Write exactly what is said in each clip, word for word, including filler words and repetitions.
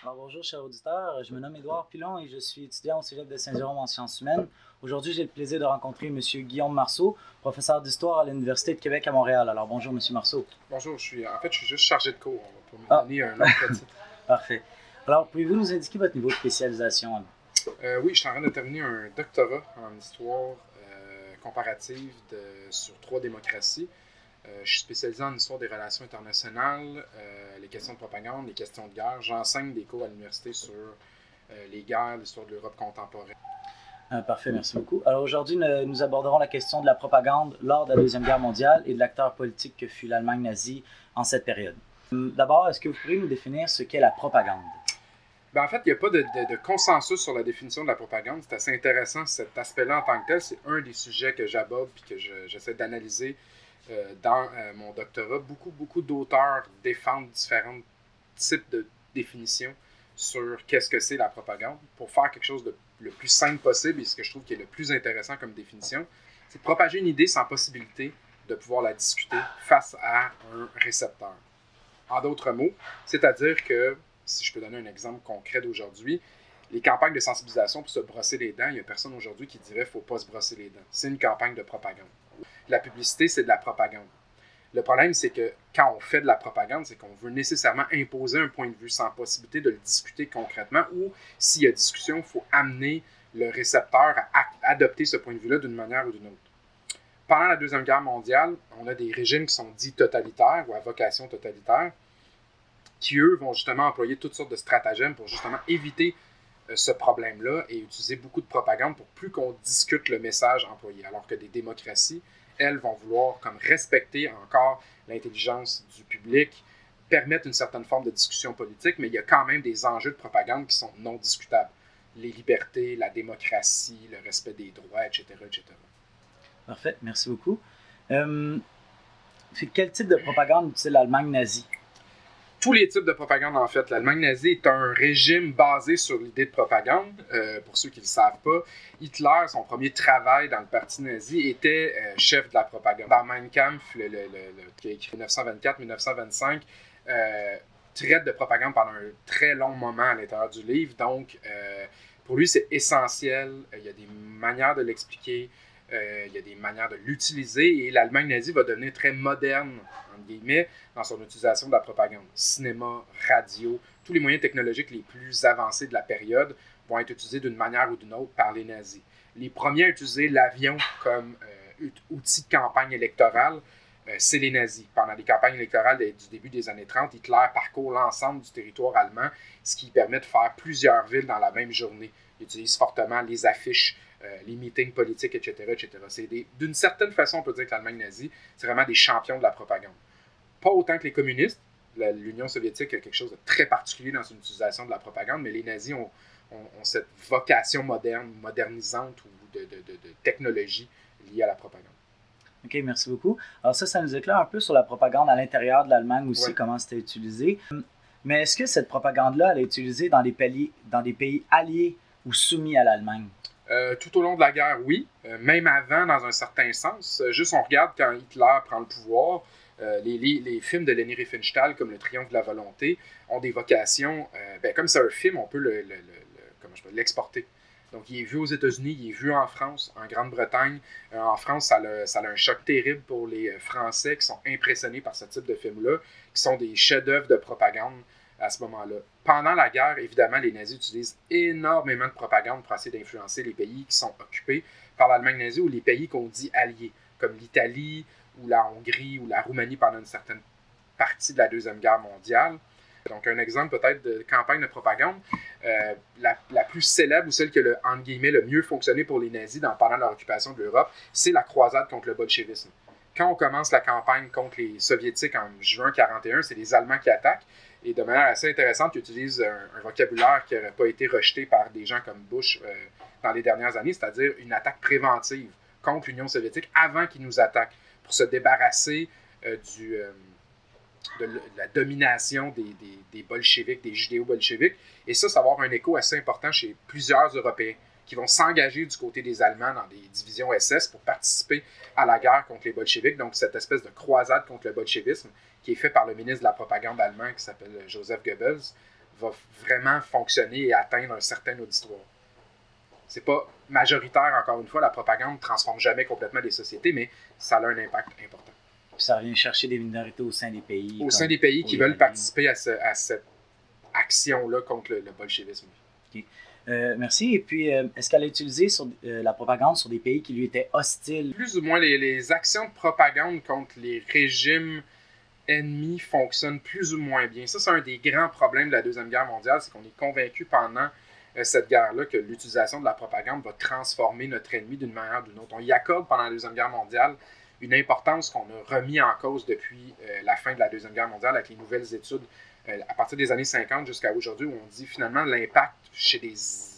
Alors bonjour chers auditeurs, je me nomme Édouard Pilon et je suis étudiant au Cégep de Saint-Jérôme en sciences humaines. Aujourd'hui, j'ai le plaisir de rencontrer M. Guillaume Marceau, professeur d'histoire à l'Université de Québec à Montréal. Alors bonjour M. Marceau. Bonjour, je suis, en fait je suis juste chargé de cours, pour me Ah. donner un autre titre. Parfait. Alors pouvez-vous nous indiquer votre niveau de spécialisation? Euh, oui, je suis en train de terminer un doctorat en histoire euh, comparative de, sur trois démocraties. Euh, je suis spécialisé en histoire des relations internationales, euh, les questions de propagande, les questions de guerre. J'enseigne des cours à l'université sur euh, les guerres, l'histoire de l'Europe contemporaine. Euh, parfait, merci beaucoup. Alors aujourd'hui, nous aborderons la question de la propagande lors de la Deuxième Guerre mondiale et de l'acteur politique que fut l'Allemagne nazie en cette période. D'abord, est-ce que vous pourriez nous définir ce qu'est la propagande? Ben, en fait, il n'y a pas de, de, de consensus sur la définition de la propagande. C'est assez intéressant, cet aspect-là en tant que tel. C'est un des sujets que j'aborde et que je, j'essaie d'analyser euh, dans euh, mon doctorat. Beaucoup, beaucoup d'auteurs défendent différents types de définitions sur qu'est-ce que c'est la propagande. Pour faire quelque chose de le plus simple possible, et ce que je trouve qui est le plus intéressant comme définition, c'est de propager une idée sans possibilité de pouvoir la discuter face à un récepteur. En d'autres mots, c'est-à-dire que, si je peux donner un exemple concret d'aujourd'hui, les campagnes de sensibilisation pour se brosser les dents, il n'y a personne aujourd'hui qui dirait qu'il ne faut pas se brosser les dents. C'est une campagne de propagande. La publicité, c'est de la propagande. Le problème, c'est que quand on fait de la propagande, c'est qu'on veut nécessairement imposer un point de vue sans possibilité de le discuter concrètement, ou s'il y a discussion, il faut amener le récepteur à adopter ce point de vue-là d'une manière ou d'une autre. Pendant la Deuxième Guerre mondiale, on a des régimes qui sont dits totalitaires ou à vocation totalitaire, qui, eux, vont justement employer toutes sortes de stratagèmes pour justement éviter euh, ce problème-là et utiliser beaucoup de propagande pour plus qu'on discute le message employé. Alors que des démocraties, elles, vont vouloir comme respecter encore l'intelligence du public, permettre une certaine forme de discussion politique, mais il y a quand même des enjeux de propagande qui sont non discutables. Les libertés, la démocratie, le respect des droits, et cetera, et cetera. Parfait, merci beaucoup. Euh, quel type de propagande utilise l'Allemagne nazie? Tous les types de propagande, en fait. L'Allemagne nazie est un régime basé sur l'idée de propagande. Euh, pour ceux qui ne le savent pas, Hitler, son premier travail dans le parti nazi, était euh, chef de la propagande. Dans Mein Kampf, le, le, le, le, qui a écrit dix-neuf cent vingt-quatre à dix-neuf cent vingt-cinq, euh, traite de propagande pendant un très long moment à l'intérieur du livre. Donc, euh, pour lui, c'est essentiel. Il y a des manières de l'expliquer. Euh, il y a des manières de l'utiliser et l'Allemagne nazie va devenir très moderne, entre guillemets, dans son utilisation de la propagande. Cinéma, radio, tous les moyens technologiques les plus avancés de la période vont être utilisés d'une manière ou d'une autre par les nazis. Les premiers à utiliser l'avion comme euh, outil de campagne électorale, euh, c'est les nazis. Pendant les campagnes électorales du début des années trente, Hitler parcourt l'ensemble du territoire allemand, ce qui permet de faire plusieurs villes dans la même journée. Il utilise fortement les affiches, Euh, les meetings politiques, et cetera, et cetera. C'est des, d'une certaine façon, on peut dire que l'Allemagne nazie, c'est vraiment des champions de la propagande. Pas autant que les communistes. La, L'Union soviétique a quelque chose de très particulier dans son utilisation de la propagande, mais les nazis ont, ont, ont cette vocation moderne, modernisante ou de, de, de, de technologie liée à la propagande. OK, merci beaucoup. Alors ça, ça nous éclaire un peu sur la propagande à l'intérieur de l'Allemagne aussi, Ouais. comment c'était utilisé. Mais est-ce que cette propagande-là, elle est utilisée dans des pays, dans des pays alliés ou soumis à l'Allemagne? Euh, tout au long de la guerre, oui. Euh, même avant, dans un certain sens. Euh, juste, on regarde quand Hitler prend le pouvoir, euh, les, les, les films de Leni Riefenstahl, comme Le Triomphe de la volonté, ont des vocations... Euh, ben, comme c'est un film, on peut le, le, le, le, comment je peux, l'exporter. Donc, il est vu aux États-Unis, il est vu en France, en Grande-Bretagne. Euh, en France, ça a, ça a un choc terrible pour les Français qui sont impressionnés par ce type de film-là, qui sont des chefs-d'œuvre de propagande à ce moment-là. Pendant la guerre, évidemment, les nazis utilisent énormément de propagande pour essayer d'influencer les pays qui sont occupés par l'Allemagne nazie ou les pays qu'on dit alliés, comme l'Italie ou la Hongrie ou la Roumanie pendant une certaine partie de la Deuxième Guerre mondiale. Donc, un exemple peut-être de campagne de propagande. Euh, la, la plus célèbre ou celle qui a le, entre guillemets, le mieux fonctionné pour les nazis dans, pendant leur occupation de l'Europe, c'est la croisade contre le bolchevisme. Quand on commence la campagne contre les Soviétiques en juin mille neuf cent quarante et un, c'est les Allemands qui attaquent. Et de manière assez intéressante, ils utilisent un, un vocabulaire qui n'aurait pas été rejeté par des gens comme Bush euh, dans les dernières années, c'est-à-dire une attaque préventive contre l'Union soviétique avant qu'ils nous attaquent, pour se débarrasser euh, du, euh, de, de la domination des, des, des bolcheviks, des judéo-bolcheviks. Et ça, ça va avoir un écho assez important chez plusieurs Européens qui vont s'engager du côté des Allemands dans des divisions S S pour participer à la guerre contre les bolcheviks. Donc, cette espèce de croisade contre le bolchevisme qui est fait par le ministre de la propagande allemand qui s'appelle Joseph Goebbels. va vraiment fonctionner et atteindre un certain auditoire. C'est pas majoritaire, encore une fois, la propagande ne transforme jamais complètement les sociétés, mais ça a un impact important. Puis ça revient chercher des minorités au sein des pays. Au sein des pays qui veulent participer à, ce, à cette action-là contre le, le bolchevisme. Okay. Euh, merci. Et puis, euh, est-ce qu'elle a utilisé sur, euh, la propagande sur des pays qui lui étaient hostiles? Plus ou moins, les, les actions de propagande contre les régimes ennemis fonctionnent plus ou moins bien. Ça, c'est un des grands problèmes de la Deuxième Guerre mondiale, c'est qu'on est convaincu pendant euh, cette guerre-là que l'utilisation de la propagande va transformer notre ennemi d'une manière ou d'une autre. On y accorde pendant la Deuxième Guerre mondiale une importance qu'on a remis en cause depuis euh, la fin de la Deuxième Guerre mondiale avec les nouvelles études euh, à partir des années cinquante jusqu'à aujourd'hui, où on dit finalement l'impact chez des,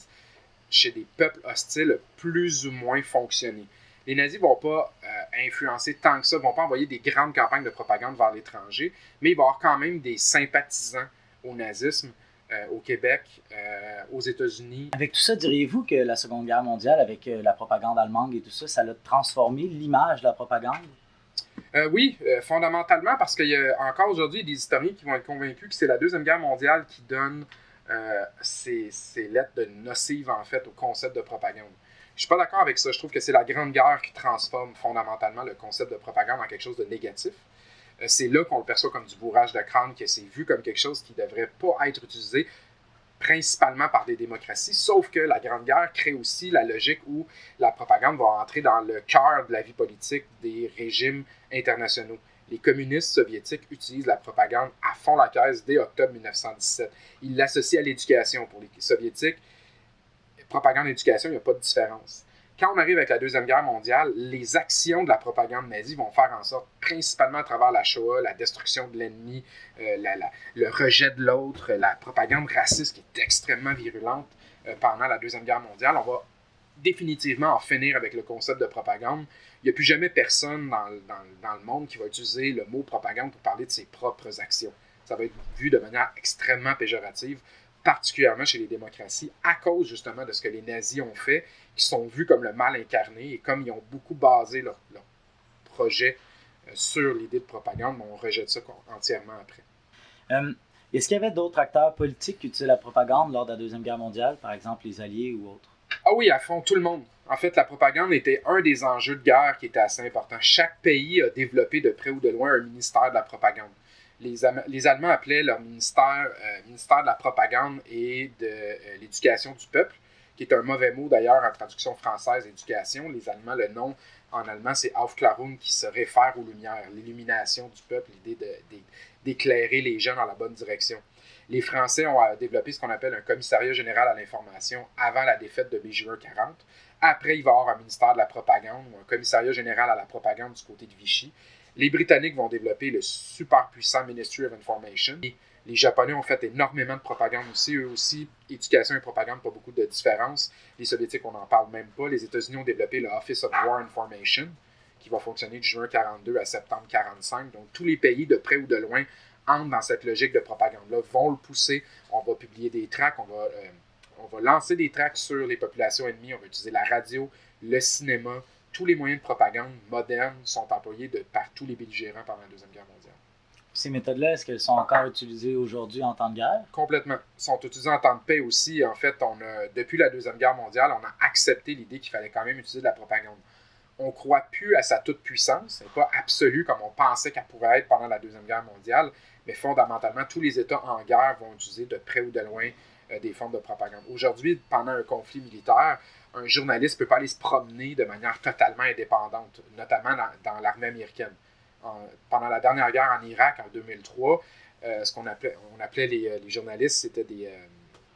chez des peuples hostiles a plus ou moins fonctionné. Les nazis ne vont pas euh, influencer tant que ça, ne vont pas envoyer des grandes campagnes de propagande vers l'étranger, mais il va y avoir quand même des sympathisants au nazisme euh, au Québec, euh, aux États-Unis. Avec tout ça, diriez-vous que la Seconde Guerre mondiale, avec euh, la propagande allemande et tout ça, ça a transformé l'image de la propagande? Euh, oui, euh, fondamentalement, parce qu'il y a encore aujourd'hui des historiens qui vont être convaincus que c'est la Deuxième Guerre mondiale qui donne euh, ces, ces lettres de nocives, en fait, au concept de propagande. Je suis pas d'accord avec ça. Je trouve que c'est la Grande Guerre qui transforme fondamentalement le concept de propagande en quelque chose de négatif. Euh, c'est là qu'on le perçoit comme du bourrage de crâne, que c'est vu comme quelque chose qui ne devrait pas être utilisé principalement par des démocraties, sauf que la Grande Guerre crée aussi la logique où la propagande va entrer dans le cœur de la vie politique des régimes internationaux. Les communistes soviétiques utilisent la propagande à fond la caisse dès octobre mille neuf cent dix-sept. Ils l'associent à l'éducation. Pour les soviétiques, propagande et éducation, il n'y a pas de différence. Quand on arrive avec la Deuxième Guerre mondiale, les actions de la propagande nazie vont faire en sorte, principalement à travers la Shoah, la destruction de l'ennemi, euh, la, la, le rejet de l'autre, la propagande raciste qui est extrêmement virulente euh, pendant la Deuxième Guerre mondiale, on va définitivement en finir avec le concept de propagande. Il n'y a plus jamais personne dans, dans, dans le monde qui va utiliser le mot propagande pour parler de ses propres actions. Ça va être vu de manière extrêmement péjorative, particulièrement chez les démocraties, à cause justement de ce que les nazis ont fait, qui sont vus comme le mal incarné, et comme ils ont beaucoup basé leur, leur projet euh, sur l'idée de propagande, on rejette ça entièrement après. Euh, est-ce qu'il y avait d'autres acteurs politiques qui utilisaient la propagande lors de la Deuxième Guerre mondiale, par exemple les Alliés ou autres? Ah oui, à fond, tout le monde. En fait, la propagande était un des enjeux de guerre qui était assez important. Chaque pays a développé de près ou de loin un ministère de la propagande. Les, les Allemands appelaient leur ministère euh, ministère de la propagande et de euh, l'éducation du peuple, qui est un mauvais mot d'ailleurs en traduction française, éducation. Les Allemands, le nom en allemand, c'est Aufklärung, qui se réfère aux lumières, l'illumination du peuple, l'idée de, de, d'éclairer les gens dans la bonne direction. Les Français ont développé ce qu'on appelle un commissariat général à l'information avant la défaite de mai juin quarante. Après, il va y avoir un ministère de la propagande ou un commissariat général à la propagande du côté de Vichy. Les Britanniques vont développer le super puissant Ministry of Information. Et les Japonais ont fait énormément de propagande aussi. Eux aussi, éducation et propagande, pas beaucoup de différence. Les Soviétiques, on n'en parle même pas. Les États-Unis ont développé le Office of War Information, qui va fonctionner de juin quarante-deux à septembre quarante-cinq. Donc, tous les pays, de près ou de loin, entrent dans cette logique de propagande-là, vont le pousser. On va publier des tracts, on va, euh, on va lancer des tracts sur les populations ennemies, on va utiliser la radio, le cinéma. Tous les moyens de propagande modernes sont employés de, par tous les belligérants pendant la Deuxième Guerre mondiale. Ces méthodes-là, est-ce qu'elles sont encore utilisées aujourd'hui en temps de guerre? Complètement. Elles sont utilisées en temps de paix aussi. En fait, on a, depuis la Deuxième Guerre mondiale, on a accepté l'idée qu'il fallait quand même utiliser de la propagande. On ne croit plus à sa toute-puissance. Ce n'est pas absolu comme on pensait qu'elle pourrait être pendant la Deuxième Guerre mondiale, mais fondamentalement, tous les États en guerre vont utiliser de près ou de loin euh, des formes de propagande. Aujourd'hui, pendant un conflit militaire, un journaliste ne peut pas aller se promener de manière totalement indépendante, notamment dans, dans l'armée américaine. En, pendant la dernière guerre en Irak, en deux mille trois, euh, ce qu'on appelait, on appelait les, les journalistes, c'était des euh,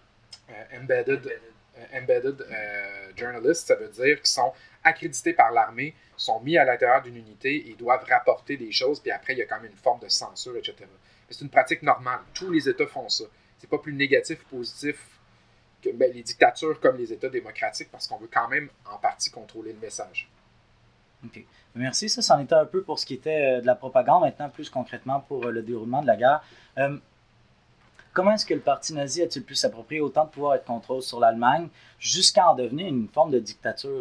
euh, embedded, euh, embedded euh, journalists, ça veut dire qu'ils sont accrédités par l'armée, sont mis à l'intérieur d'une unité et doivent rapporter des choses, puis après, il y a quand même une forme de censure, et cetera. Mais c'est une pratique normale. Tous les États font ça. C'est pas plus négatif ou positif que ben, les dictatures comme les États démocratiques, parce qu'on veut quand même en partie contrôler le message. OK. Merci. Ça, c'en était un peu pour ce qui était de la propagande. Maintenant, plus concrètement, pour le déroulement de la guerre. Euh, comment est-ce que le parti nazi a-t-il pu s'approprier autant de pouvoir et de contrôle sur l'Allemagne jusqu'à en devenir une forme de dictature?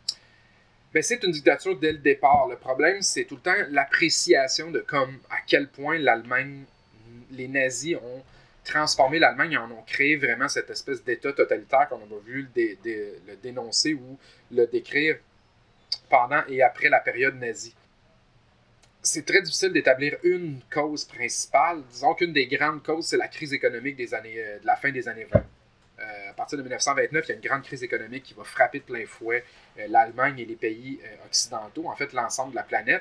Ben, c'est une dictature dès le départ. Le problème, c'est tout le temps l'appréciation de comme, à quel point l'Allemagne, les nazis ont transformé l'Allemagne et en ont créé vraiment cette espèce d'État totalitaire qu'on a vu le, dé, dé, le dénoncer ou le décrire pendant et après la période nazie. C'est très difficile d'établir une cause principale. Disons qu'une des grandes causes, c'est la crise économique des années, de la fin des années vingt. Euh, à partir de dix-neuf cent vingt-neuf, il y a une grande crise économique qui va frapper de plein fouet euh, l'Allemagne et les pays euh, occidentaux, en fait l'ensemble de la planète.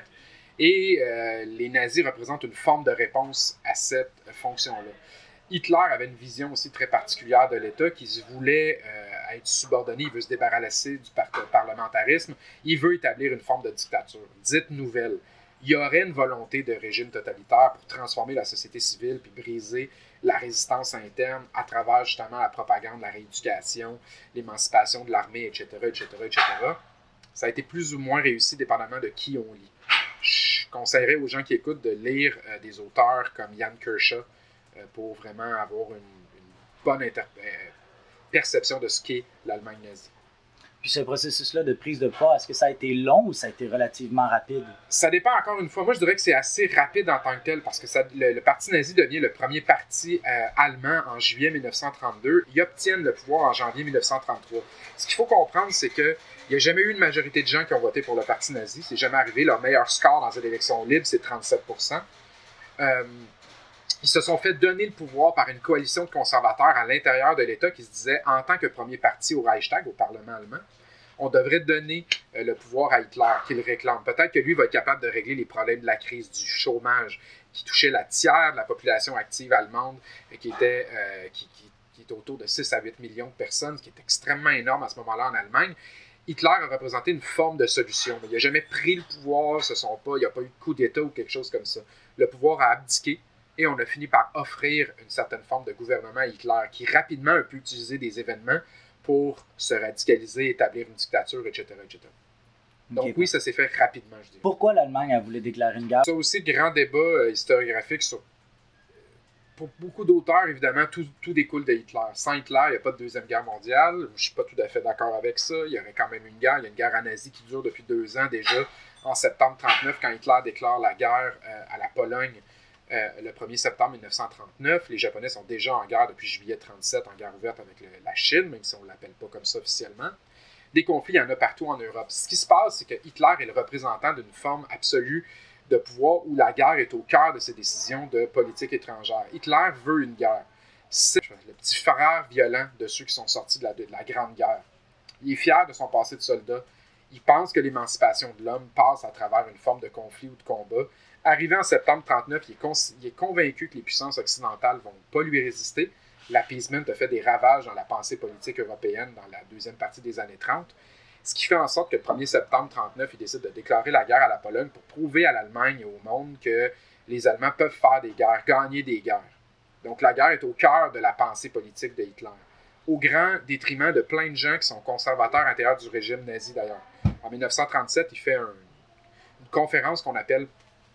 Et euh, les nazis représentent une forme de réponse à cette euh, fonction-là. Hitler avait une vision aussi très particulière de l'État, qui se voulait euh, être subordonné, il veut se débarrasser du par- parlementarisme, il veut établir une forme de dictature, dite nouvelle. Il y aurait une volonté de régime totalitaire pour transformer la société civile puis briser la résistance interne à travers justement la propagande, la rééducation, l'émancipation de l'armée, et cetera, et cetera, et cetera. Ça a été plus ou moins réussi dépendamment de qui on lit. Je conseillerais aux gens qui écoutent de lire euh, des auteurs comme Jan Kershaw euh, pour vraiment avoir une, une bonne inter- euh, perception de ce qu'est l'Allemagne nazie. Puis ce processus-là de prise de pouvoir, est-ce que ça a été long ou ça a été relativement rapide? Ça dépend encore une fois. Moi, je dirais que c'est assez rapide en tant que tel parce que ça, le, le parti nazi devient le premier parti euh, allemand en juillet dix-neuf cent trente-deux. Ils obtiennent le pouvoir en janvier dix-neuf cent trente-trois. Ce qu'il faut comprendre, c'est qu'il n'y a jamais eu une majorité de gens qui ont voté pour le parti nazi. C'est jamais arrivé. Leur meilleur score dans une élection libre, c'est trente-sept pour cent. Euh, ils se sont fait donner le pouvoir par une coalition de conservateurs à l'intérieur de l'État qui se disait, en tant que premier parti au Reichstag, au Parlement allemand, on devrait donner euh, le pouvoir à Hitler, qu'il réclame. Peut-être que lui va être capable de régler les problèmes de la crise du chômage qui touchait la tiers de la population active allemande, et qui, était, euh, qui, qui, qui était autour de six à huit millions de personnes, ce qui est extrêmement énorme à ce moment-là en Allemagne. Hitler a représenté une forme de solution. Il n'a jamais pris le pouvoir, ce sont pas, il n'y a pas eu de coup d'État ou quelque chose comme ça. Le pouvoir a abdiqué et on a fini par offrir une certaine forme de gouvernement à Hitler qui rapidement a pu utiliser des événements pour se radicaliser, établir une dictature, et cetera, et cetera. Donc okay, oui, ça s'est fait rapidement, je dirais. Pourquoi l'Allemagne a voulu déclarer une guerre? Ça aussi, grand débat euh, historiographique sur... Pour beaucoup d'auteurs, évidemment, tout, tout découle de Hitler. Sans Hitler, il n'y a pas de Deuxième Guerre mondiale. Je ne suis pas tout à fait d'accord avec ça. Il y aurait quand même une guerre. Il y a une guerre en Asie qui dure depuis deux ans déjà, en septembre trente-neuf, quand Hitler déclare la guerre euh, à la Pologne. Euh, le premier septembre dix-neuf cent trente-neuf, les Japonais sont déjà en guerre depuis juillet trente-sept, en guerre ouverte avec le, la Chine, même si on ne l'appelle pas comme ça officiellement. Des conflits, il y en a partout en Europe. Ce qui se passe, c'est que Hitler est le représentant d'une forme absolue de pouvoir où la guerre est au cœur de ses décisions de politique étrangère. Hitler veut une guerre. C'est le petit frère violent de ceux qui sont sortis de la, de la Grande Guerre. Il est fier de son passé de soldat. Il pense que l'émancipation de l'homme passe à travers une forme de conflit ou de combat. Arrivé en septembre trente-neuf, il est, con- il est convaincu que les puissances occidentales ne vont pas lui résister. L'appeasement a fait des ravages dans la pensée politique européenne dans la deuxième partie des années trente. Ce qui fait en sorte que le premier septembre trente-neuf, il décide de déclarer la guerre à la Pologne pour prouver à l'Allemagne et au monde que les Allemands peuvent faire des guerres, gagner des guerres. Donc la guerre est au cœur de la pensée politique de Hitler, au grand détriment de plein de gens qui sont conservateurs à l'intérieur du régime nazi d'ailleurs. En dix-neuf cent trente-sept, il fait un, une conférence qu'on appelle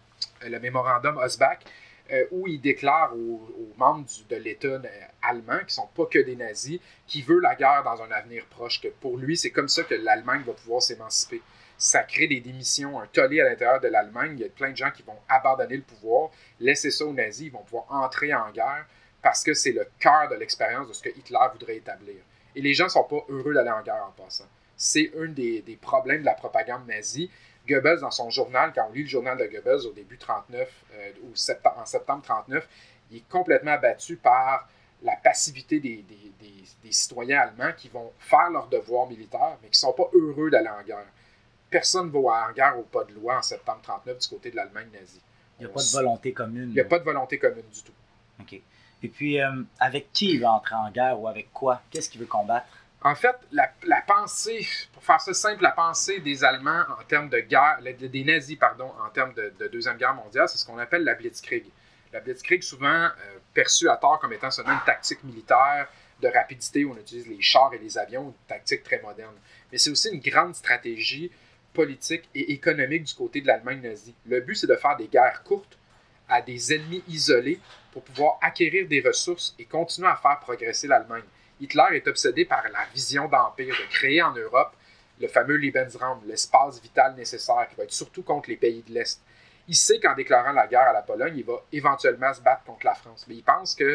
le mémorandum Hossbach, euh, où il déclare aux, aux membres du, de l'État euh, allemand, qui ne sont pas que des nazis, qu'il veut la guerre dans un avenir proche, que pour lui, c'est comme ça que l'Allemagne va pouvoir s'émanciper. Ça crée des démissions, un tollé à l'intérieur de l'Allemagne. Il y a plein de gens qui vont abandonner le pouvoir, laisser ça aux nazis, ils vont pouvoir entrer en guerre, parce que c'est le cœur de l'expérience de ce que Hitler voudrait établir. Et les gens ne sont pas heureux d'aller en guerre en passant. C'est un des, des problèmes de la propagande nazie. Goebbels, dans son journal, quand on lit le journal de Goebbels au début trente-neuf, euh, ou septembre, en septembre trente-neuf, il est complètement abattu par la passivité des, des, des, des citoyens allemands qui vont faire leur devoir militaire, mais qui ne sont pas heureux d'aller en guerre. Personne ne va en guerre au pas de loi en septembre trente-neuf du côté de l'Allemagne nazie. Il n'y a pas de volonté commune. Il n'y a pas de volonté commune du tout. OK. Et puis, euh, avec qui il veut entrer en guerre ou avec quoi? Qu'est-ce qu'il veut combattre? En fait, la, la pensée, pour faire ça simple, la pensée des Allemands en termes de guerre, des nazis, pardon, en termes de, de Deuxième Guerre mondiale, c'est ce qu'on appelle la Blitzkrieg. La Blitzkrieg, souvent euh, perçue à tort comme étant seulement une tactique militaire de rapidité où on utilise les chars et les avions, une tactique très moderne. Mais c'est aussi une grande stratégie politique et économique du côté de l'Allemagne nazie. Le but, c'est de faire des guerres courtes à des ennemis isolés pour pouvoir acquérir des ressources et continuer à faire progresser l'Allemagne. Hitler est obsédé par la vision d'empire, de créer en Europe le fameux Lebensraum, l'espace vital nécessaire, qui va être surtout contre les pays de l'Est. Il sait qu'en déclarant la guerre à la Pologne, il va éventuellement se battre contre la France. Mais il pense que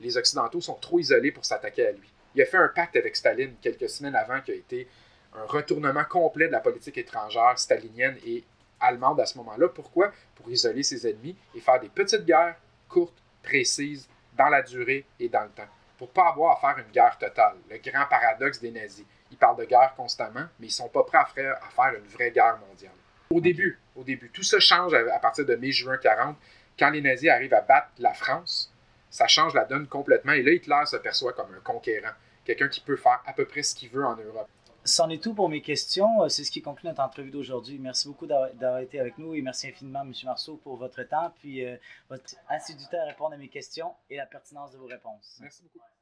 les Occidentaux sont trop isolés pour s'attaquer à lui. Il a fait un pacte avec Staline quelques semaines avant, qui a été un retournement complet de la politique étrangère stalinienne et allemande à ce moment-là. Pourquoi? Pour isoler ses ennemis et faire des petites guerres courtes, précises, dans la durée et dans le temps. Pour ne pas avoir à faire une guerre totale. Le grand paradoxe des nazis. Ils parlent de guerre constamment, mais ils ne sont pas prêts à faire, à faire une vraie guerre mondiale. Au début, au début, tout ça change à partir de mai-juin quarante. Quand les nazis arrivent à battre la France, ça change la donne complètement. Et là, Hitler se perçoit comme un conquérant. Quelqu'un qui peut faire à peu près ce qu'il veut en Europe. C'en est tout pour mes questions. C'est ce qui conclut notre entrevue d'aujourd'hui. Merci beaucoup d'avoir été avec nous et merci infiniment, M. Marceau, pour votre temps, puis euh, votre assiduité à répondre à mes questions et la pertinence de vos réponses. Merci beaucoup.